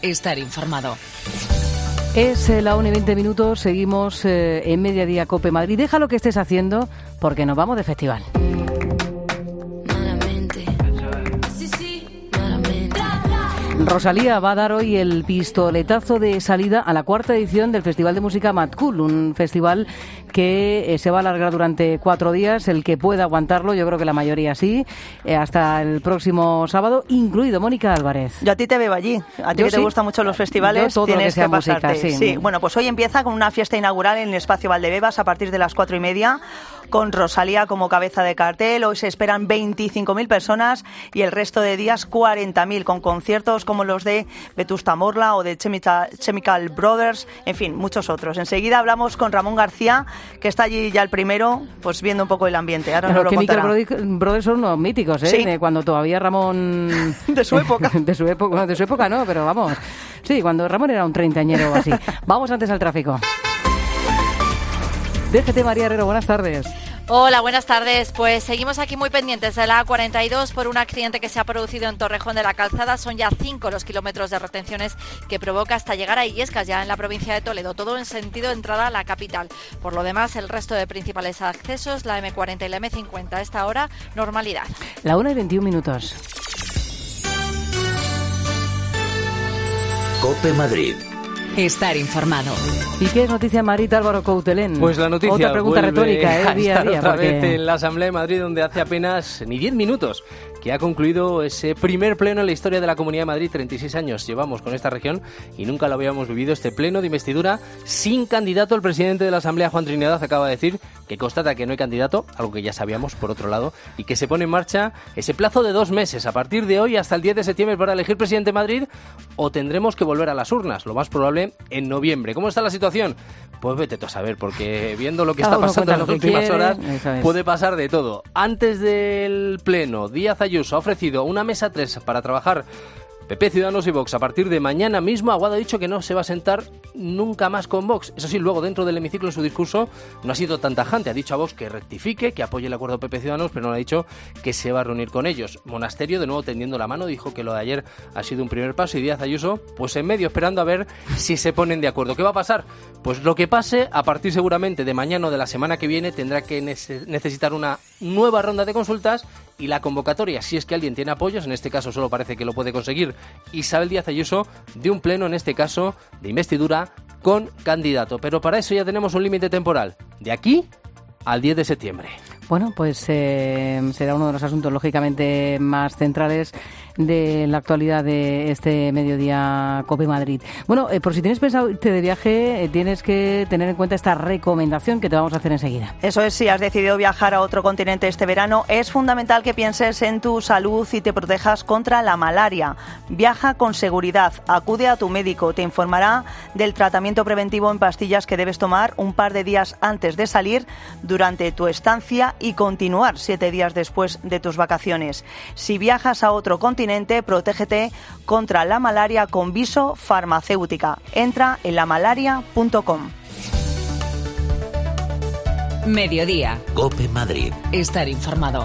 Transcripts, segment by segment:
Estar informado. Es la 1:20, seguimos en Mediodía Cope Madrid. Deja lo que estés haciendo porque nos vamos de festival. Rosalía va a dar hoy el pistoletazo de salida a la 4ª edición del Festival de Música Mad Cool, un festival que se va a alargar durante 4 días, el que pueda aguantarlo, yo creo que la mayoría sí, hasta el próximo sábado, incluido Mónica Álvarez. Yo a ti te veo allí, a ti que te gustan mucho los festivales, tienes que pasarte. Música, sí. Bueno, pues hoy empieza con una fiesta inaugural en el Espacio Valdebebas a partir de las 4:30, con Rosalía como cabeza de cartel. Hoy se esperan 25.000 personas y el resto de días 40.000, con conciertos como los de Vetusta Morla o de Chemical Brothers, en fin, muchos otros. Enseguida hablamos con Ramón García, que está allí ya el primero, pues viendo un poco el ambiente. Ahora nos lo contará. Chemical Brothers son unos míticos, ¿eh? Sí. De cuando todavía Ramón... de su época. de su época no, pero vamos. Sí, cuando Ramón era un treintañero o así. Vamos antes al tráfico. DGT, María Herrero, buenas tardes. Hola, buenas tardes. Pues seguimos aquí muy pendientes de la A42 por un accidente que se ha producido en Torrejón de la Calzada. Son ya 5 los kilómetros de retenciones que provoca hasta llegar a Illescas, ya en la provincia de Toledo. Todo en sentido de entrada a la capital. Por lo demás, el resto de principales accesos, la M40 y la M50, a esta hora, normalidad. La 1:21. Cope Madrid. Estar informado. ¿Y qué es noticia en Madrid, Álvaro Coutelén? Pues la noticia otra pregunta retórica, día a día. Otra vez en la Asamblea de Madrid, donde hace apenas ni 10 minutos que ha concluido ese primer pleno en la historia de la Comunidad de Madrid. 36 años llevamos con esta región y nunca lo habíamos vivido, este pleno de investidura sin candidato. El presidente de la Asamblea, Juan Trinidad, acaba de decir que constata que no hay candidato, algo que ya sabíamos por otro lado, y que se pone en marcha ese plazo de 2 meses, a partir de hoy hasta el 10 de septiembre, para elegir presidente de Madrid, o tendremos que volver a las urnas, lo más probable en noviembre. ¿Cómo está la situación? Pues vete tú a saber, porque viendo lo que está pasando en las últimas horas, puede pasar de todo. Antes del pleno, Díaz Ayuso ha ofrecido una mesa 3 para trabajar PP, Ciudadanos y Vox. A partir de mañana mismo, Aguado ha dicho que no se va a sentar nunca más con Vox. Eso sí, luego dentro del hemiciclo, en su discurso, no ha sido tan tajante. Ha dicho a Vox que rectifique, que apoye el acuerdo PP Ciudadanos, pero no ha dicho que se va a reunir con ellos. Monasterio, de nuevo tendiendo la mano, dijo que lo de ayer ha sido un primer paso, y Díaz Ayuso, pues en medio, esperando a ver si se ponen de acuerdo. ¿Qué va a pasar? Pues lo que pase, a partir seguramente de mañana o de la semana que viene, tendrá que necesitar una nueva ronda de consultas, y la convocatoria, si es que alguien tiene apoyos, en este caso solo parece que lo puede conseguir Isabel Díaz Ayuso, de un pleno, en este caso, de investidura con candidato. Pero para eso ya tenemos un límite temporal, de aquí al 10 de septiembre. Bueno, pues será uno de los asuntos, lógicamente, más centrales de la actualidad de este Mediodía Cope Madrid. Bueno, por si tienes pensado irte de viaje, tienes que tener en cuenta esta recomendación que te vamos a hacer enseguida. Eso es, si has decidido viajar a otro continente este verano, es fundamental que pienses en tu salud y te protejas contra la malaria. Viaja con seguridad, acude a tu médico, te informará del tratamiento preventivo en pastillas que debes tomar un par de días antes de salir, durante tu estancia y continuar 7 días después de tus vacaciones. Si viajas a otro continente, protégete contra la malaria con Viso Farmacéutica. Entra en lamalaria.com. Mediodía. Cope Madrid. Estar informado.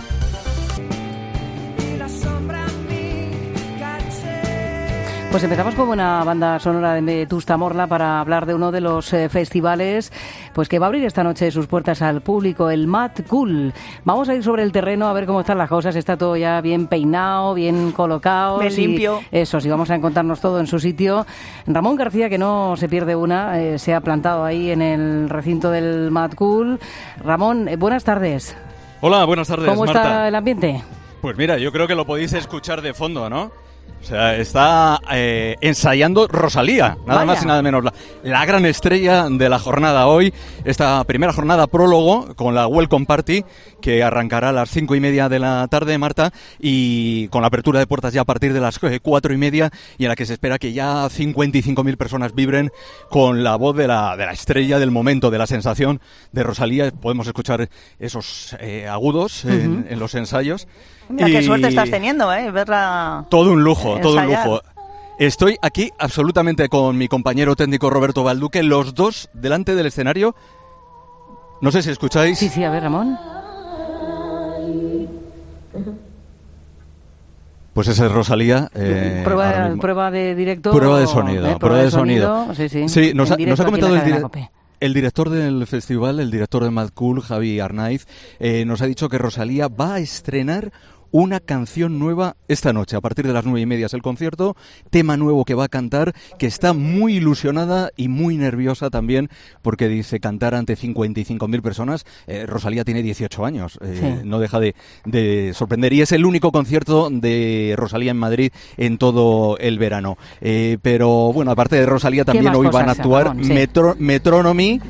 Pues empezamos con una banda sonora de Vetusta Morla para hablar de uno de los festivales pues que va a abrir esta noche sus puertas al público, el Mad Cool. Vamos a ir sobre el terreno a ver cómo están las cosas. Está todo ya bien peinado, bien colocado. Bien limpio. Eso, sí, vamos a encontrarnos todo en su sitio. Ramón García, que no se pierde una, se ha plantado ahí en el recinto del Mad Cool. Ramón, buenas tardes. Hola, buenas tardes, ¿Cómo Marta? está el ambiente? Pues mira, yo creo que lo podéis escuchar de fondo, ¿no? O sea, está ensayando Rosalía, nada más y nada menos, la gran estrella de la jornada hoy, esta primera jornada prólogo con la Welcome Party, que arrancará a las 5:30 de la tarde, Marta, y con la apertura de puertas ya a partir de las 4:30, y en la que se espera que ya 55.000 personas vibren con la voz de la estrella del momento, de la sensación de Rosalía. Podemos escuchar esos agudos en los ensayos. Mira, qué suerte estás teniendo, verla. Todo un lujo, ensayar. todo un lujo. Estoy aquí absolutamente con mi compañero técnico Roberto Balduque, los dos delante del escenario. No sé si escucháis. Sí, a ver, Ramón. Pues esa es Rosalía. Prueba de directo. Prueba de sonido. Prueba de sonido. Sí, nos ha comentado el director del festival, el director de Mad Cool, Javi Arnaiz, nos ha dicho que Rosalía va a estrenar una canción nueva esta noche, a partir de las 9:30 es el concierto, tema nuevo que va a cantar, que está muy ilusionada y muy nerviosa también, porque dice cantar ante 55.000 personas. Rosalía tiene 18 años, no deja de sorprender, y es el único concierto de Rosalía en Madrid en todo el verano. Pero bueno, aparte de Rosalía también hoy van a actuar Metronomy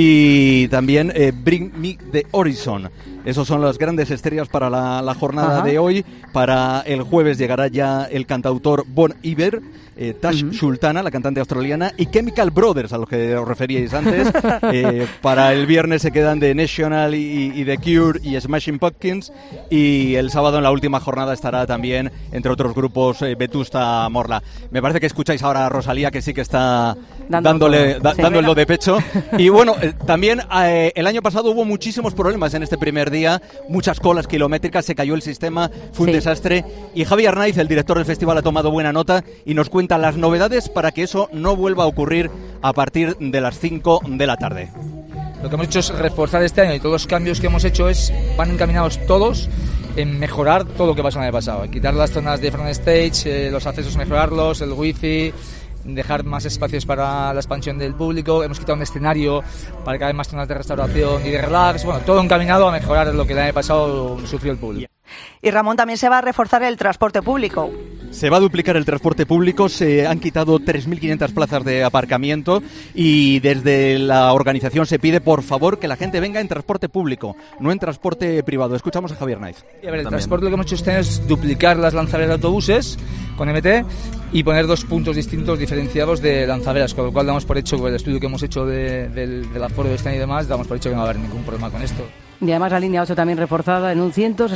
y también Bring Me the Horizon. Esos son las grandes estrellas para la jornada de hoy. Para el jueves llegará ya el cantautor Bon Iver, Tash Sultana, la cantante australiana, y Chemical Brothers, a los que os referíais antes. Para el viernes se quedan The National y The Cure y Smashing Pumpkins. Y el sábado en la última jornada estará también, entre otros grupos, Vetusta Morla. Me parece que escucháis ahora a Rosalía, que sí que está dando el do de pecho. Y bueno, también el año pasado hubo muchísimos problemas en este primer día. Muchas colas kilométricas, se cayó el sistema, fue un desastre, y Javi Arnaiz, el director del festival, ha tomado buena nota y nos cuenta las novedades para que eso no vuelva a ocurrir a partir de las 5 de la tarde. Lo que hemos hecho es reforzar este año, y todos los cambios que hemos hecho van encaminados todos en mejorar todo lo que pasó el año pasado, quitar las zonas de front stage, los accesos mejorarlos, el wifi, dejar más espacios para la expansión del público. Hemos quitado un escenario para que haya más zonas de restauración y de relax. Bueno, todo encaminado a mejorar lo que el año pasado sufrió el público. Y Ramón, también se va a reforzar el transporte público. Se va a duplicar el transporte público, se han quitado 3.500 plazas de aparcamiento, y desde la organización se pide, por favor, que la gente venga en transporte público, no en transporte privado. Escuchamos a Javier Naiz. A ver, el transporte, lo que hemos hecho este año es duplicar las lanzaderas de autobuses con MT y poner 2 puntos distintos diferenciados de lanzaderas, con lo cual damos por hecho, con el estudio que hemos hecho del aforo de este año y demás, damos por hecho que no va a haber ningún problema con esto. Y además la línea 8 también reforzada en un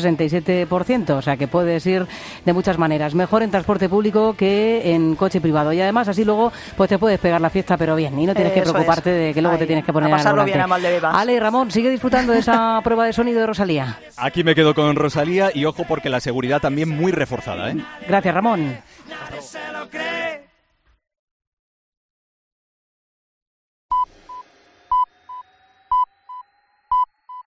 167%, o sea que puedes ir de muchas maneras. Mejor en transporte público que en coche privado. Y además así luego pues te puedes pegar la fiesta, pero bien, y no tienes que preocuparte de que luego te tienes que poner a pasarlo bien a mal de bebas. Ale, Ramón, sigue disfrutando de esa prueba de sonido de Rosalía. Aquí me quedo con Rosalía, y ojo porque la seguridad también muy reforzada, ¿eh? Gracias, Ramón. Nadie se lo cree.